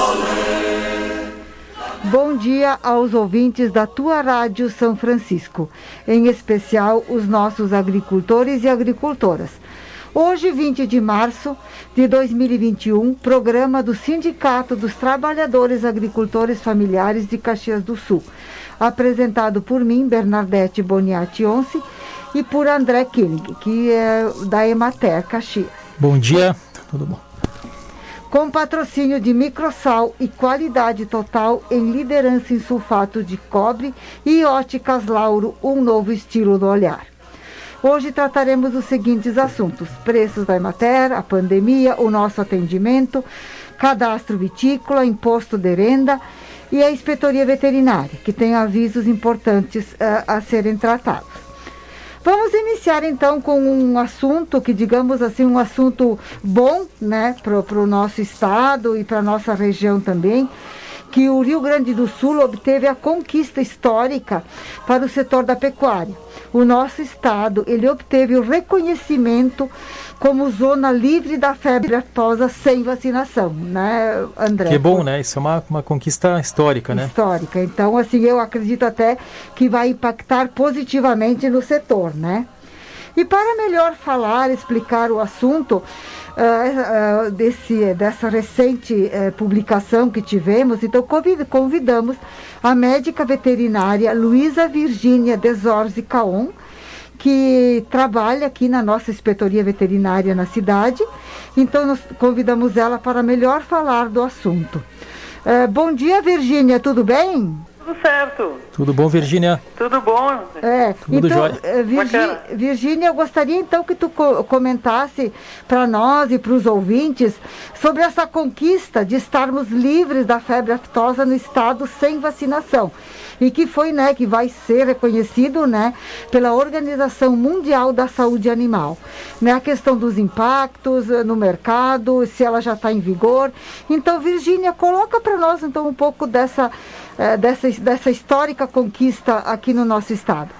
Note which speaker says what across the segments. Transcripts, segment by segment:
Speaker 1: Bom dia aos ouvintes da tua Rádio São Francisco, em especial os nossos agricultores e agricultoras. Hoje, 20 de março de 2021, programa do Sindicato dos Trabalhadores Agricultores Familiares de Caxias do Sul, apresentado por mim, Bernadette Boniati Once, e por André Killing, que é da Emater Caxias.
Speaker 2: Bom dia, tudo bom?
Speaker 1: Com patrocínio de Microsal e qualidade total em liderança em sulfato de cobre e Óticas Lauro, um novo estilo do olhar. Hoje trataremos os seguintes assuntos: preços da Emater, a pandemia, o nosso atendimento, cadastro vitícola, imposto de renda e a inspetoria veterinária, que tem avisos importantes a serem tratados. Vamos iniciar então com um assunto que, digamos assim, um assunto bom, né, para o nosso estado e para a nossa região também, que o Rio Grande do Sul obteve a conquista histórica para o setor da pecuária. O nosso estado, ele obteve o reconhecimento como zona livre da febre aftosa sem vacinação, né, André?
Speaker 2: Que bom, né? Isso é uma conquista histórica, né?
Speaker 1: Histórica. Então, assim, eu acredito até que vai impactar positivamente no setor, né? E para melhor falar, explicar o assunto dessa recente publicação que tivemos, então convidamos a médica veterinária Luísa Virgínia Desorzi Caon, que trabalha aqui na nossa inspetoria veterinária na cidade. Então nós convidamos ela para melhor falar do assunto. Bom dia, Virgínia, tudo bem?
Speaker 3: Tudo certo.
Speaker 2: Tudo bom, Virgínia?
Speaker 3: Tudo bom.
Speaker 2: Tudo
Speaker 1: então,
Speaker 2: jóia.
Speaker 1: Virgínia, eu gostaria então que tu comentasse para nós e para os ouvintes sobre essa conquista de estarmos livres da febre aftosa no estado sem vacinação. E que foi, né, que vai ser reconhecido, né, pela Organização Mundial da Saúde Animal. Né, a questão dos impactos no mercado, se ela já está em vigor. Então, Virgínia, coloca para nós então um pouco dessa histórica conquista aqui no nosso estado.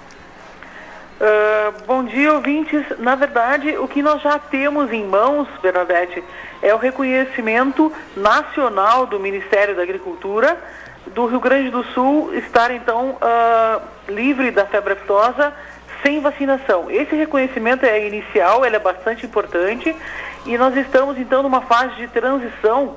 Speaker 3: Bom dia, ouvintes. Na verdade, o que nós já temos em mãos, Bernadette, é o reconhecimento nacional do Ministério da Agricultura do Rio Grande do Sul estar, então, livre da febre aftosa sem vacinação. Esse reconhecimento é inicial, ele é bastante importante, e nós estamos, então, numa fase de transição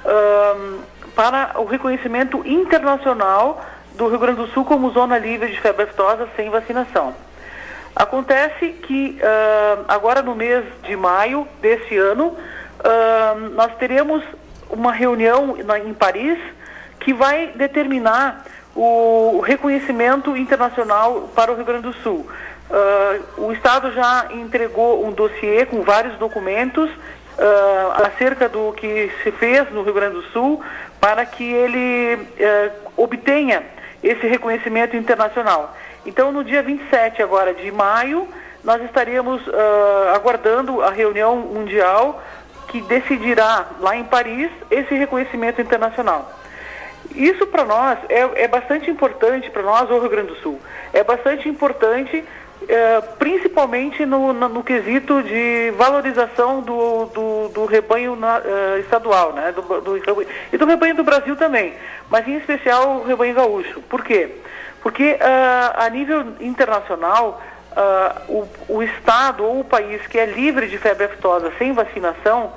Speaker 3: para o reconhecimento internacional do Rio Grande do Sul como zona livre de febre aftosa sem vacinação. Acontece que agora no mês de maio deste ano, nós teremos uma reunião em Paris que vai determinar o reconhecimento internacional para o Rio Grande do Sul. O Estado já entregou um dossiê com vários documentos acerca do que se fez no Rio Grande do Sul para que ele obtenha esse reconhecimento internacional. Então, no dia 27 agora de maio, nós estaríamos aguardando a reunião mundial que decidirá lá em Paris esse reconhecimento internacional. Isso para nós é bastante importante, para nós, o Rio Grande do Sul. É bastante importante, principalmente no quesito de valorização do rebanho estadual, né? E do rebanho do Brasil também, mas em especial o rebanho gaúcho. Por quê? Porque a nível internacional, o Estado ou o país que é livre de febre aftosa sem vacinação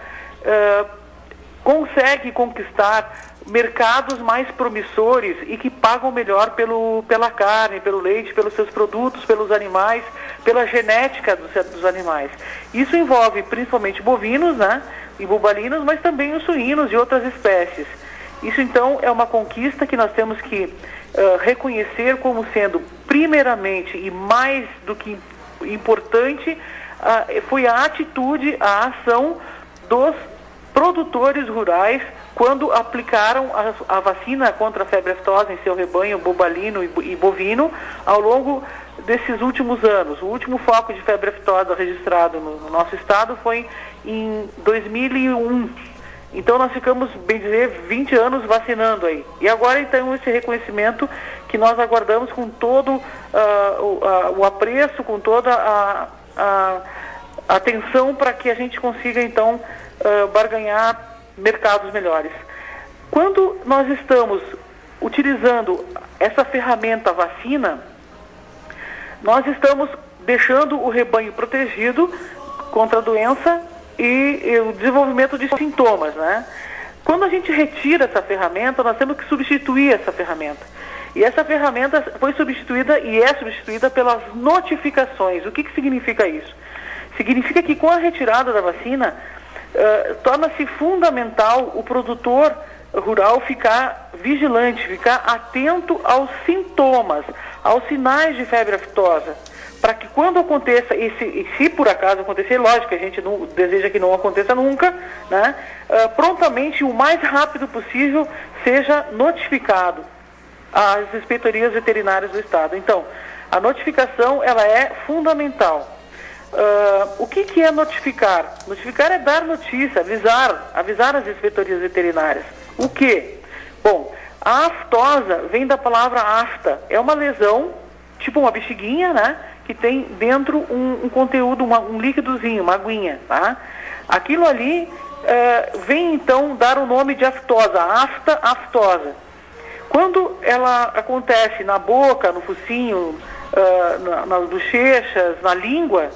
Speaker 3: consegue conquistar mercados mais promissores e que pagam melhor pela carne, pelo leite, pelos seus produtos, pelos animais, pela genética dos animais. Isso envolve principalmente bovinos, né, e bubalinos, mas também os suínos e outras espécies. Isso, então, é uma conquista que nós temos que reconhecer como sendo, primeiramente e mais do que importante, foi a atitude, a ação dos produtores rurais quando aplicaram a vacina contra a febre aftosa em seu rebanho bobalino e bovino ao longo desses últimos anos. O último foco de febre aftosa registrado no nosso estado foi em 2001. Então nós ficamos, bem dizer, 20 anos vacinando aí. E agora então esse reconhecimento que nós aguardamos com todo o apreço, com toda a atenção para que a gente consiga então barganhar mercados melhores. Quando nós estamos utilizando essa ferramenta vacina, nós estamos deixando o rebanho protegido contra a doença e o desenvolvimento de sintomas, né? Quando a gente retira essa ferramenta, nós temos que substituir essa ferramenta. E essa ferramenta foi substituída e é substituída pelas notificações. O que significa isso? Significa que com a retirada da vacina, torna-se fundamental o produtor rural ficar vigilante, ficar atento aos sintomas, aos sinais de febre aftosa, para que quando aconteça, e se por acaso acontecer, lógico que a gente não deseja que não aconteça nunca, né, prontamente, o mais rápido possível, seja notificado às inspetorias veterinárias do Estado. Então, a notificação, ela é fundamental. O que é notificar? Notificar é dar notícia, avisar as inspetorias veterinárias. O quê? Bom, a aftosa vem da palavra afta, é uma lesão, tipo uma bexiguinha, né? Que tem dentro um conteúdo, um líquidozinho, uma aguinha, tá? Aquilo ali vem então dar o nome de aftosa, aftosa. Quando ela acontece na boca, no focinho, nas bochechas, na língua,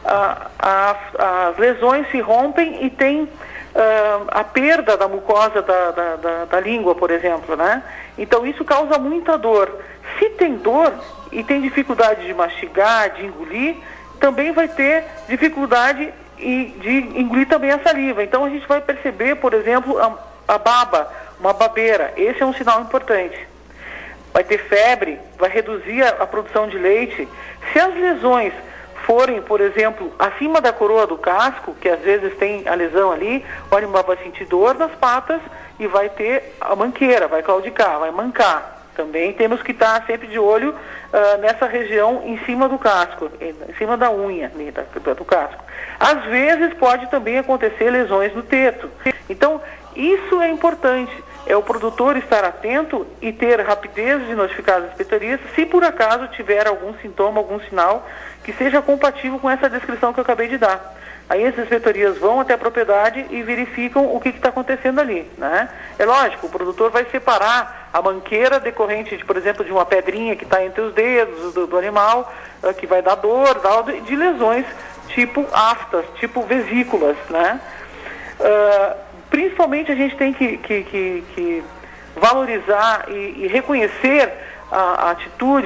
Speaker 3: as lesões se rompem e tem a perda da mucosa da língua, por exemplo, né? Então isso causa muita dor. Se tem dor e tem dificuldade de mastigar, de engolir, também vai ter dificuldade de engolir também a saliva. Então a gente vai perceber, por exemplo, a baba, uma babeira. Esse é um sinal importante. Vai ter febre, vai reduzir a produção de leite. Se as lesões forem, por exemplo, acima da coroa do casco, que às vezes tem a lesão ali, o animal vai sentir dor nas patas e vai ter a manqueira, vai claudicar, vai mancar. Também temos que estar sempre de olho nessa região em cima do casco, em cima da unha do casco. Às vezes pode também acontecer lesões no teto. Então, isso é importante, é o produtor estar atento e ter rapidez de notificar as inspetorias se por acaso tiver algum sintoma, algum sinal que seja compatível com essa descrição que eu acabei de dar. Aí as inspetorias vão até a propriedade e verificam o que está acontecendo ali, né? É lógico, o produtor vai separar a manqueira decorrente, por exemplo, de uma pedrinha que está entre os dedos do animal, que vai dar dor, de lesões tipo aftas, tipo vesículas, né? Principalmente a gente tem que valorizar e reconhecer a atitude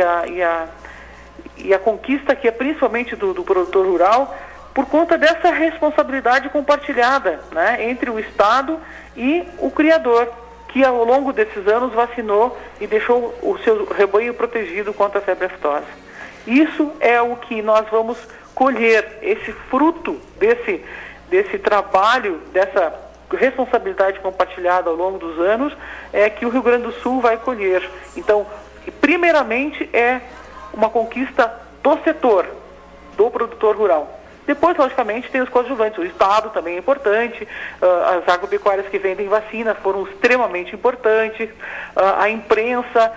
Speaker 3: e a conquista que é principalmente do produtor rural, por conta dessa responsabilidade compartilhada, né, entre o Estado e o criador, que ao longo desses anos vacinou e deixou o seu rebanho protegido contra a febre aftosa. Isso é o que nós vamos colher, esse fruto desse trabalho, dessa responsabilidade compartilhada ao longo dos anos, é que o Rio Grande do Sul vai colher. Então, primeiramente é uma conquista do setor, do produtor rural. Depois, logicamente, tem os coadjuvantes. O Estado também é importante, as agropecuárias que vendem vacina foram extremamente importantes, a imprensa,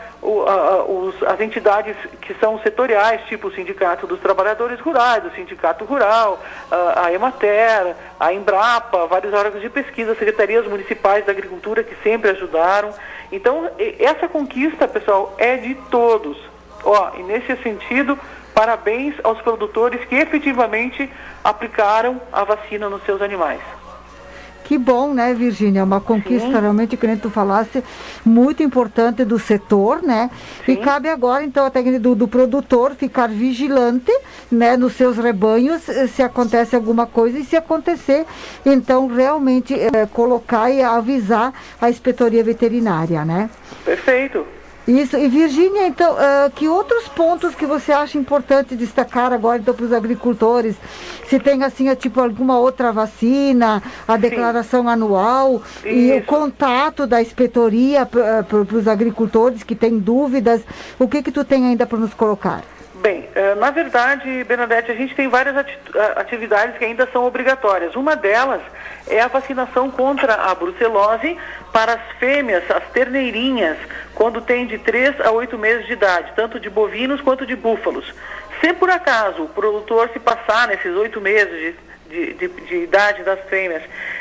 Speaker 3: as entidades que são setoriais, tipo o Sindicato dos Trabalhadores Rurais, o Sindicato Rural, a Emater, a Embrapa, vários órgãos de pesquisa, secretarias municipais da agricultura que sempre ajudaram. Então, essa conquista, pessoal, é de todos. E nesse sentido, parabéns aos produtores que efetivamente aplicaram a vacina nos seus animais.
Speaker 1: Que bom, né, Virgínia? Uma conquista realmente, que nem tu falasse, muito importante do setor, né? Sim. E cabe agora, então, até do produtor ficar vigilante, né, nos seus rebanhos, se acontece alguma coisa, e se acontecer, então, realmente colocar e avisar a inspetoria veterinária, né?
Speaker 3: Perfeito.
Speaker 1: Isso. E Virgínia, então, que outros pontos que você acha importante destacar agora, então, para os agricultores? Se tem, assim, tipo, alguma outra vacina, a declaração anual, e o contato da inspetoria para os agricultores que têm dúvidas, o que tu tem ainda para nos colocar?
Speaker 3: Bem, na verdade, Bernadette, a gente tem várias atividades que ainda são obrigatórias. Uma delas é a vacinação contra a brucelose para as fêmeas, as terneirinhas, quando tem de 3 a 8 meses de idade, tanto de bovinos quanto de búfalos. Se por acaso o produtor se passar nesses 8 meses de idade das fêmeas,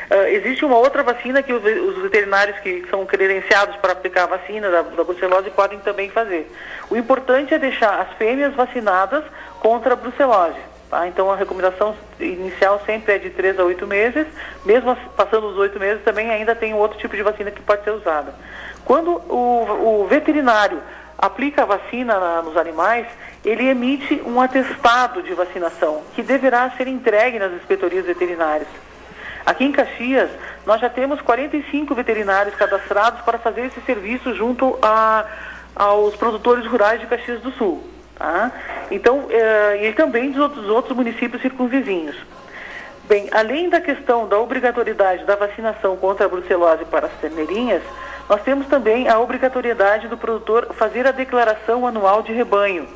Speaker 3: Existe uma outra vacina que os veterinários que são credenciados para aplicar a vacina da brucelose podem também fazer. O importante é deixar as fêmeas vacinadas contra a brucelose. Tá? Então a recomendação inicial sempre é de 3 a 8 meses, mesmo passando os 8 meses também ainda tem outro tipo de vacina que pode ser usada. Quando o veterinário aplica a vacina nos animais, ele emite um atestado de vacinação que deverá ser entregue nas inspetorias veterinárias. Aqui em Caxias, nós já temos 45 veterinários cadastrados para fazer esse serviço junto aos produtores rurais de Caxias do Sul. Tá? Então, e também dos outros municípios circunvizinhos. Bem, além da questão da obrigatoriedade da vacinação contra a brucelose para as terneirinhas, nós temos também a obrigatoriedade do produtor fazer a declaração anual de rebanho,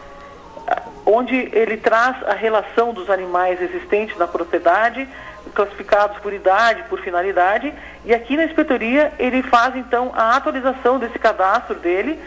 Speaker 3: onde ele traz a relação dos animais existentes na propriedade, classificados por idade, por finalidade, e aqui na inspetoria ele faz então a atualização desse cadastro dele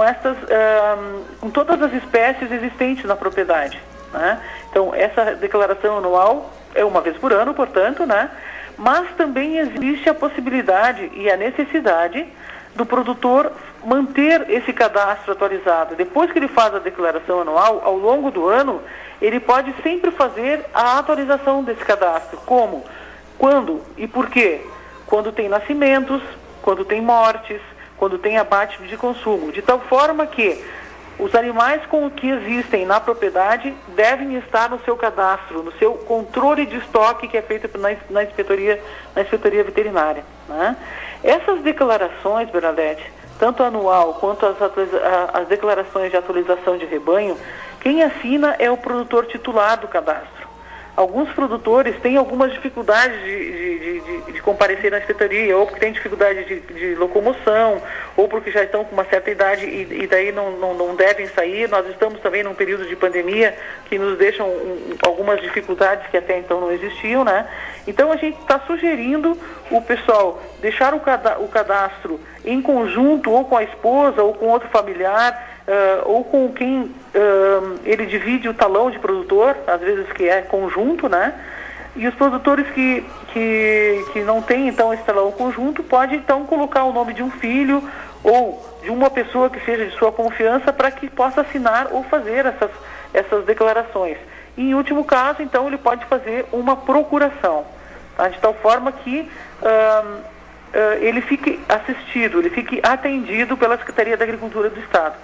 Speaker 3: com todas as espécies existentes na propriedade, né? Então essa declaração anual é uma vez por ano, portanto, né? Mas também existe a possibilidade e a necessidade do produtor manter esse cadastro atualizado. Depois que ele faz a declaração anual, ao longo do ano, ele pode sempre fazer a atualização desse cadastro. Como? Quando e por quê? Quando tem nascimentos, quando tem mortes, quando tem abate de consumo. De tal forma que os animais que existem na propriedade devem estar no seu cadastro, no seu controle de estoque que é feito na inspetoria veterinária, né? Essas declarações, Bernadette, tanto anual quanto as declarações de atualização de rebanho, quem assina é o produtor titular do cadastro. Alguns produtores têm algumas dificuldades de comparecer na inspetoria, ou porque têm dificuldade de locomoção, ou porque já estão com uma certa idade e daí não devem sair. Nós estamos também num período de pandemia que nos deixam algumas dificuldades que até então não existiam, né? Então a gente está sugerindo o pessoal deixar o cadastro em conjunto, ou com a esposa, ou com outro familiar, ou com quem ele divide o talão de produtor, às vezes que é conjunto, né? E os produtores que não têm, então, esse talão conjunto, pode, então, colocar o nome de um filho ou de uma pessoa que seja de sua confiança para que possa assinar ou fazer essas declarações. E, em último caso, então, ele pode fazer uma procuração, tá? De tal forma que ele fique assistido, ele fique atendido pela Secretaria da Agricultura do Estado.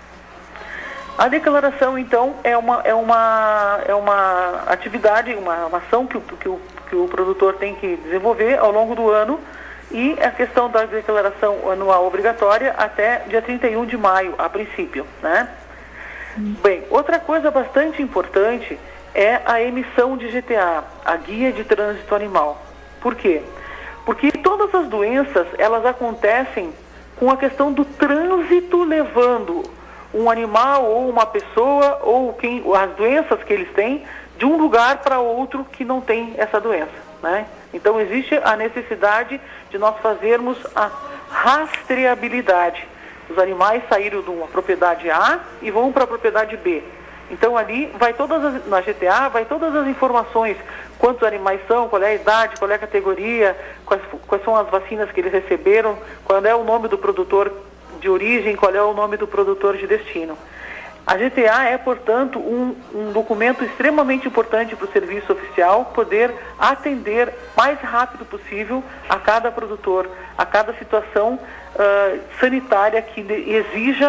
Speaker 3: A declaração, então, é uma atividade, uma ação que o produtor tem que desenvolver ao longo do ano, e a questão da declaração anual obrigatória até dia 31 de maio, a princípio, né? Bem, outra coisa bastante importante é a emissão de GTA, a Guia de Trânsito Animal. Por quê? Porque todas as doenças, elas acontecem com a questão do trânsito levando um animal ou uma pessoa ou as doenças que eles têm de um lugar para outro que não tem essa doença, né? Então existe a necessidade de nós fazermos a rastreabilidade. Os animais saíram de uma propriedade A e vão para a propriedade B. Então ali vai na GTA vai todas as informações, quantos animais são, qual é a idade, qual é a categoria, quais são as vacinas que eles receberam, qual é o nome do produtor de origem, qual é o nome do produtor de destino. A GTA é, portanto, um documento extremamente importante para o serviço oficial poder atender mais rápido possível a cada produtor, a cada situação sanitária que exija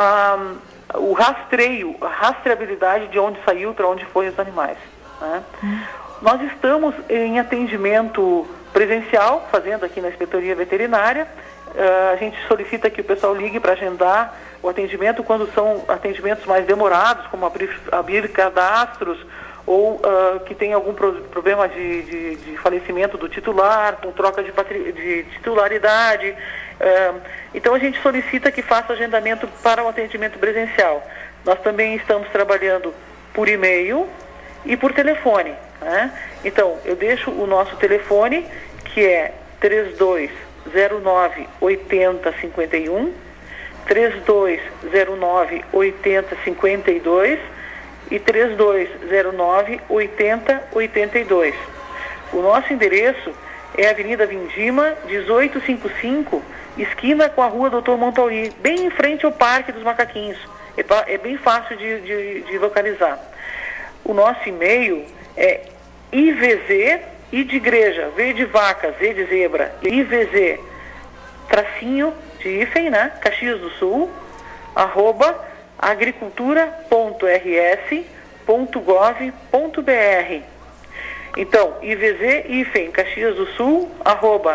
Speaker 3: o rastreio, a rastreabilidade de onde saiu, para onde foi os animais, né? Nós estamos em atendimento presencial, fazendo aqui na inspetoria veterinária. A gente solicita que o pessoal ligue para agendar o atendimento quando são atendimentos mais demorados, como abrir cadastros, ou que tem algum problema de falecimento do titular, com troca de titularidade. Então a gente solicita que faça agendamento para o atendimento presencial. Nós também estamos trabalhando por e-mail e por telefone, né? Então eu deixo o nosso telefone, que é 3209-8051, 3209-8052 e 3209-8082. O nosso endereço é Avenida Vindima, 1855, esquina com a Rua Doutor Montauri, bem em frente ao Parque dos Macaquinhos. É bem fácil de localizar. O nosso e-mail é IVZ, I de igreja, V de vaca, Z de zebra, IVZ, tracinho de hífen, né? Caxias do Sul, @ agricultura.rs.gov.br. Então, IVZ, hífen, Caxias do Sul, @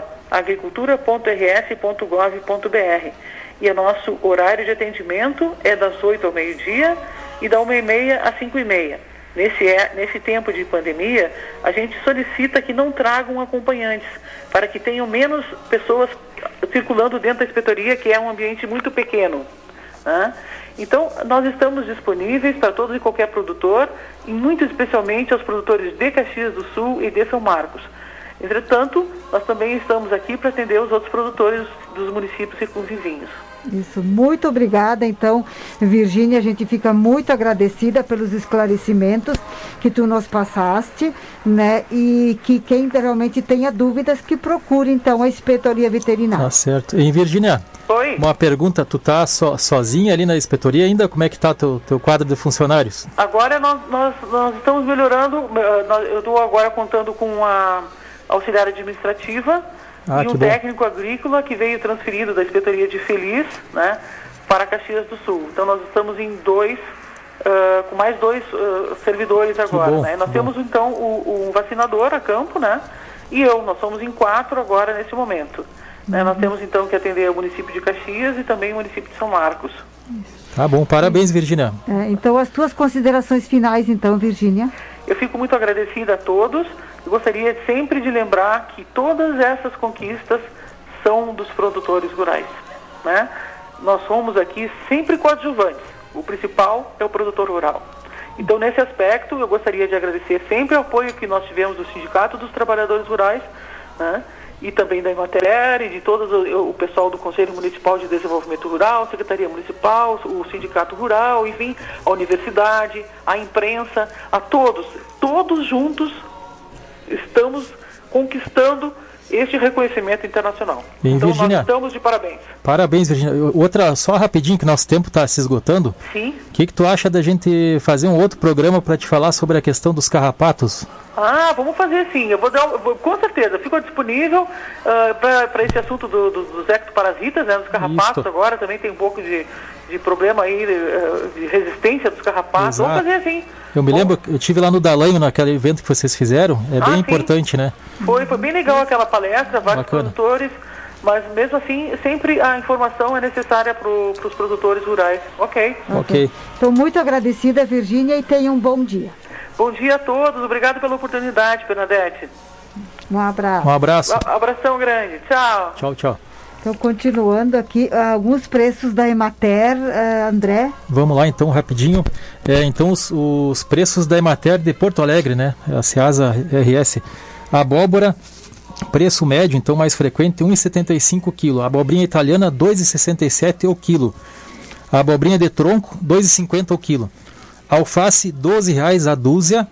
Speaker 3: agricultura.rs.gov.br. E o nosso horário de atendimento é das 8 ao meio-dia e da 1h30 às 5h30. Nesse tempo de pandemia, a gente solicita que não tragam acompanhantes, para que tenham menos pessoas circulando dentro da inspetoria, que é um ambiente muito pequeno, né? Então, nós estamos disponíveis para todo e qualquer produtor, e muito especialmente aos produtores de Caxias do Sul e de São Marcos. Entretanto, nós também estamos aqui para atender os outros produtores dos municípios circunvizinhos.
Speaker 1: Isso, muito obrigada. Então, Virgínia, a gente fica muito agradecida pelos esclarecimentos que tu nos passaste, né? E que quem realmente tenha dúvidas, que procure, então, a inspetoria veterinária.
Speaker 2: Tá certo. E, Virgínia,
Speaker 3: Oi.
Speaker 2: Uma pergunta, tu tá sozinha ali na inspetoria ainda? Como é que tá teu quadro de funcionários?
Speaker 3: Agora nós estamos melhorando, eu estou agora contando com a auxiliar administrativa e um técnico agrícola que veio transferido da inspetoria de Feliz, né, para Caxias do Sul. Então nós estamos em com mais 2 servidores agora, né? Nós temos então o vacinador a campo, né? E nós somos em 4 agora nesse momento. Né? Nós temos então que atender o município de Caxias e também o município de São Marcos.
Speaker 2: Tá bom, parabéns, Virgínia.
Speaker 1: Então as tuas considerações finais, então, Virgínia.
Speaker 3: Eu fico muito agradecida a todos. Eu gostaria sempre de lembrar que todas essas conquistas são dos produtores rurais, né? Nós somos aqui sempre coadjuvantes. O principal é o produtor rural. Então, nesse aspecto, eu gostaria de agradecer sempre o apoio que nós tivemos do Sindicato dos Trabalhadores Rurais, né? E também da Emater e de todo o pessoal do Conselho Municipal de Desenvolvimento Rural, Secretaria Municipal, o Sindicato Rural, enfim, a universidade, a imprensa, a todos juntos estamos conquistando este reconhecimento internacional. Então,
Speaker 2: Virgínia,
Speaker 3: nós estamos de parabéns.
Speaker 2: Parabéns, Virgínia. Outra, só rapidinho, que nosso tempo está se esgotando.
Speaker 3: Sim.
Speaker 2: O que tu acha da gente fazer um outro programa para te falar sobre a questão dos carrapatos?
Speaker 3: Vamos fazer sim. Eu vou com certeza, fico disponível para esse assunto dos ectoparasitas, né, dos carrapatos. Isso. Agora também tem um pouco de problema aí de resistência dos carrapatos.
Speaker 2: Exato.
Speaker 3: Vamos fazer sim.
Speaker 2: Eu me lembro, eu estive lá no Dalanho, naquele evento que vocês fizeram. É bem importante, né? Foi
Speaker 3: bem legal aquela palestra, vários produtores, mas mesmo assim, sempre a informação é necessária para os produtores rurais. Ok.
Speaker 1: Estou muito agradecida, Virgínia, e tenha um bom dia.
Speaker 3: Bom dia a todos, obrigado pela oportunidade, Bernadette.
Speaker 1: Um abraço.
Speaker 2: Um abraço.
Speaker 3: Abração grande, tchau.
Speaker 2: Tchau.
Speaker 1: Então, continuando aqui, alguns preços da Emater, André.
Speaker 2: Vamos lá, então, rapidinho. Então, os preços da Emater de Porto Alegre, né? A Ceasa RS. A abóbora, preço médio, então mais frequente, 1,75 kg. A abobrinha italiana, 2,67 o quilo. A abobrinha de tronco, 2,50 o quilo. Alface, R$12 a dúzia.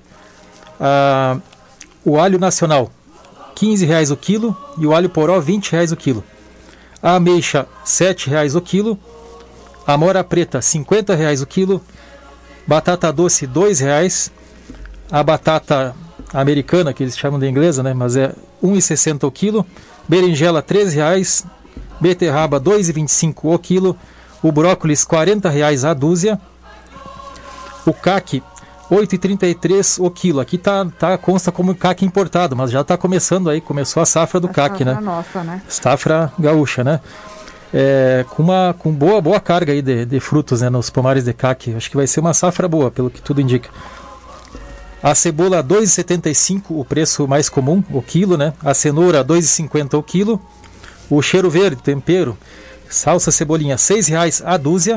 Speaker 2: O alho nacional, R$15 o quilo. E o alho poró, R$20 o quilo. A ameixa, R$7 o quilo. A mora preta, R$50 o quilo. Batata doce, R$2. A batata americana, que eles chamam de inglesa, né? Mas é R$1,60 o quilo. Berinjela, R$13. Beterraba, R$2,25 o quilo. O brócolis, R$40 a dúzia. O caque, R$8,33 o quilo. Aqui consta como caque importado, mas já está começando aí, começou a safra do caque, né?
Speaker 1: Nossa, né?
Speaker 2: Safra gaúcha, né? Com boa carga aí de frutos, né, nos pomares de caque. Acho que vai ser uma safra boa, pelo que tudo indica. A cebola, R$2,75, o preço mais comum, o quilo, né? A cenoura, R$2,50 o quilo. O cheiro verde, tempero, salsa cebolinha, R$6 a dúzia.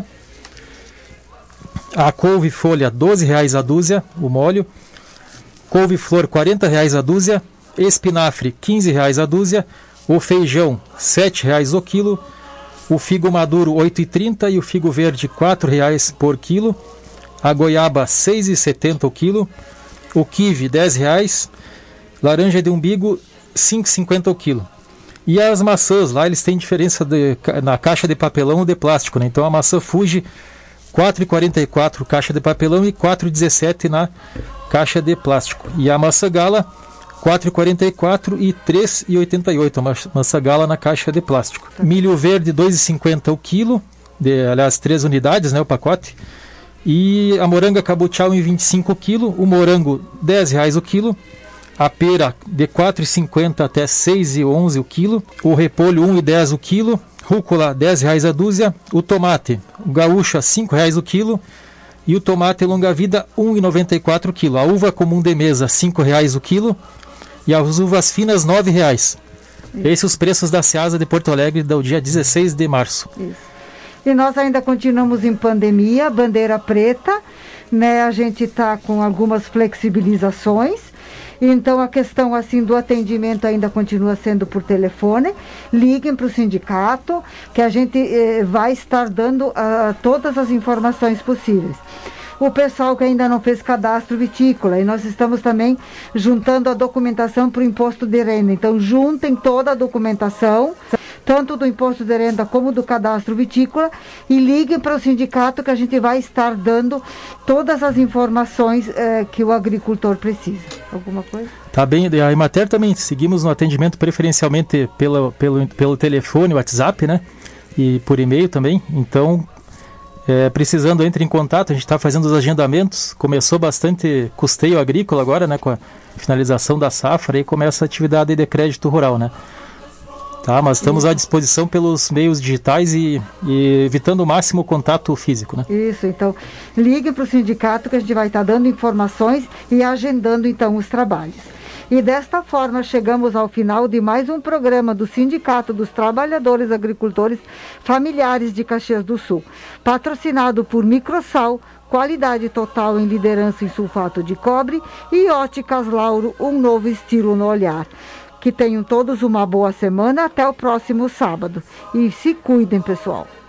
Speaker 2: A couve-folha, R$12 a dúzia, o molho. Couve-flor, R$40 a dúzia. Espinafre, R$15 a dúzia. O feijão, R$7 o quilo. O figo maduro, R$8,30 e o figo verde, R$4 por quilo. A goiaba, R$6,70 o quilo. O quibe, R$10. Laranja de umbigo, 5,50 o quilo. E as maçãs, lá eles têm diferença na caixa de papelão ou de plástico, né? Então a maçã Fuji, 4,44 caixa de papelão e 4,17 na caixa de plástico. E a maçã Gala, 4,44 e 3,88 a maçã Gala na caixa de plástico. Milho verde, 2,50 o quilo, aliás, 3 unidades, né, o pacote. E a moranga Cabotiá, 1,25 o quilo, o morango, R$10 o quilo. A pera de 4,50 até 6,11 o quilo. O repolho, 1,10 o quilo. Rúcula, R$10 a dúzia. O tomate, o gaúcha, R$5 o quilo. E o tomate longa-vida, R$1,94 o quilo. A uva comum de mesa, R$5 o quilo. E as uvas finas, R$9. Esses os preços da Ceasa de Porto Alegre do dia 16 de março.
Speaker 1: Isso. E nós ainda continuamos em pandemia, bandeira preta, né? A gente está com algumas flexibilizações. Então, a questão assim do atendimento ainda continua sendo por telefone. Liguem para o sindicato, que a gente vai estar dando todas as informações possíveis. O pessoal que ainda não fez cadastro vitícola, e nós estamos também juntando a documentação para o imposto de renda. Então, juntem toda a documentação, tanto do imposto de renda como do cadastro vitícola, e liguem para o sindicato que a gente vai estar dando todas as informações que o agricultor precisa. Alguma coisa?
Speaker 2: Tá bem, a Emater também, seguimos no atendimento preferencialmente pelo telefone, WhatsApp, né? E por e-mail também, então... precisando, entre em contato, a gente está fazendo os agendamentos, começou bastante custeio agrícola agora, né, com a finalização da safra, e começa a atividade de crédito rural, né. Tá, mas estamos à disposição pelos meios digitais e evitando o máximo o contato físico, né.
Speaker 1: Isso, então, ligue para o sindicato que a gente vai estar dando informações e agendando, então, os trabalhos. E desta forma chegamos ao final de mais um programa do Sindicato dos Trabalhadores Agricultores Familiares de Caxias do Sul, patrocinado por Microsal, qualidade total em liderança em sulfato de cobre, e Óticas Lauro, um novo estilo no olhar. Que tenham todos uma boa semana, até o próximo sábado. E se cuidem, pessoal.